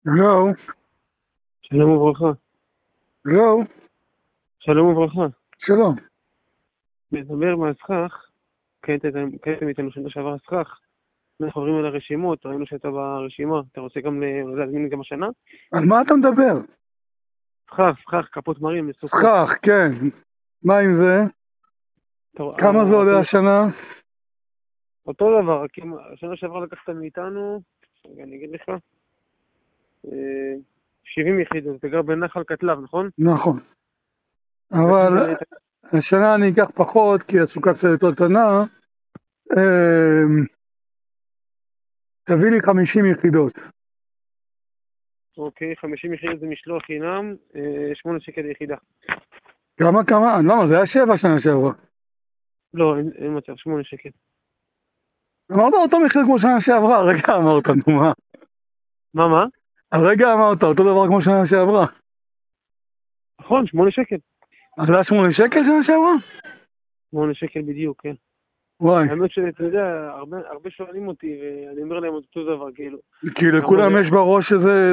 לא, שלום וברכה. לא, שלום וברכה. שלום. מדבר מהסכך, קייתם איתנו שנה שעבר הסכך. אנחנו עוברים על הרשימות, ראינו שאתה ברשימה. אתה רוצה גם להזמין גם השנה? על מה אתה מדבר? סכך, כפות מרים לסוכות. סכך, כן. מה עם זה? כמה זה עולה השנה? אותו דבר, רק אם השנה שעברה לקחת מאיתנו, רגע, אני אגיד לך, 70 יחידות, אתה גר בנחל קטלב, נכון? נכון. אבל השנה אני אקח פחות, כי הסוכה קצת יותר קטנה. תביא לי 50 יחידות. אוקיי, 50 יחידות זה משלוח חינם, 8 שקל ליחידה. כמה? למה? זה היה 7 שנה שעברה. לא, אין מצב, 8 שקל. אמרת אותו מחיר כמו שנה שעברה, הרגע אמרת, נו מה? מה? הרגע אמרת אותו דבר כמו שנה שעברה. נכון, 8 שקל. עלה 8 שקל שנה שעברה? 8 שקל בדיוק, כן. וואי. האמת שאתה יודע, הרבה שואלים אותי, ואני אומר להם אותו דבר, כאילו. כי לכולם יש בראש שזה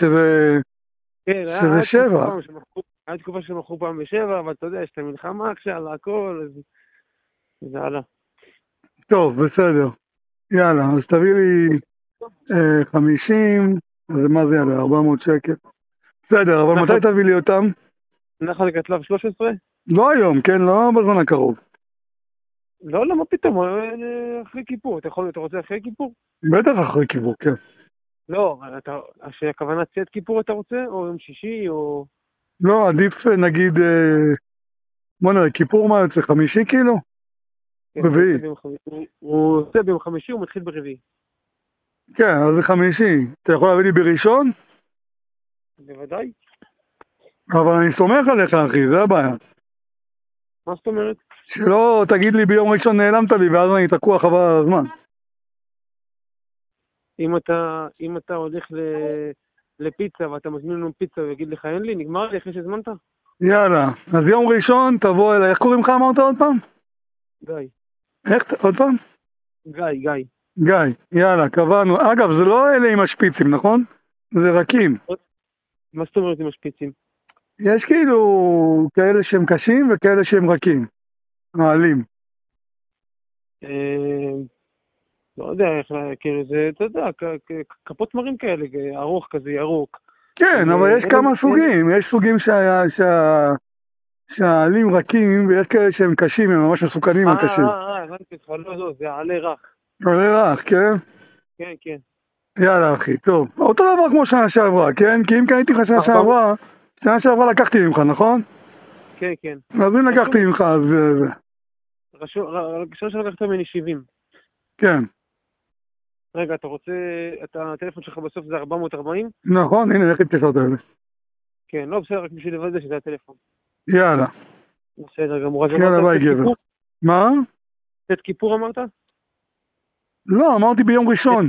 7. היה תקופה שמכרו פעם ב7, אבל אתה יודע, יש את המלחמה עכשיו, הכל, אז זה עלה. טוב, בסדר. יאללה, אז תביא לי 50, אז מה זה יאללה? 400 שקל. בסדר, אבל מתי תביא לי אותם? נחל קטלב 13? לא היום, כן? לא בזמן הקרוב. לא, מה פתאום, אחרי כיפור. אתה רוצה אחרי כיפור? בטח אחרי כיפור, כן. לא, הכוונה צאת כיפור אתה רוצה? או יום שישי, או... לא, עדיף נגיד, בוא נראה, כיפור מה יוצא? 5 כאילו? רביעי. הוא עושה ביום חמישי, הוא מתחיל ברביעי. כן, אז זה 5. אתה יכול להביא לי בראשון? בוודאי. אבל אני סומך עליך, אחי, זה הבעיה. מה זאת אומרת? שלא תגיד לי ביום ראשון נעלמת לי, ואז אני תקוע חבל על הזמן. אם אתה הולך לפיצה ואתה מזמין לנו פיצה ויגיד לך אין לי, נגמר לי אחרי שהזמנת? יאללה, אז ביום ראשון תבוא אליי, איך קוראים לך אמרת עוד פעם? גיא. איך, עוד פעם? גיא. יאללה, קבענו. אגב, זה לא אלה עם השפיצים, נכון? זה רכים. מה זאת אומרת עם השפיצים? יש כאילו כאלה שהם קשים וכאלה שהם רכים. מעלים. לא יודע איך, כאילו זה, אתה יודע, כפות מרים כאלה, ארוך כזה, ירוק. כן, אבל יש כמה סוגים. יש סוגים שהעלים רכים, ויש כאלה שהם קשים, הם ממש מסוכנים הקשים. הבנתי אותך, לא, זה עלי רך. עלי רך, כן? כן. יאללה, אחי, טוב. אותו דבר כמו שנה שעברה, כן? כי אם קניתי לך שנה שעברה לקחתי ממך, נכון? כן. אז אם לקחתי ממך, אז זה. רשום שלקחת ממני 70. כן. רגע, אתה רוצה, הטלפון שלך בסוף זה 440? נכון, הנה, איך התקשרת האלה. כן, לא בסדר, רק בשביל לוודא שזה הטלפון. יאללה. בסדר גמור. יאללה, ביי גבר. מה? צאת כיפור אמרת? לא, אמרתי ביום ראשון.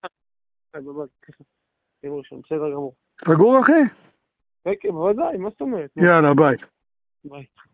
ביום ראשון, בסדר גמור. סגור אחי? כן, בוודאי, מה זאת אומרת? יאללה, ביי. ביי.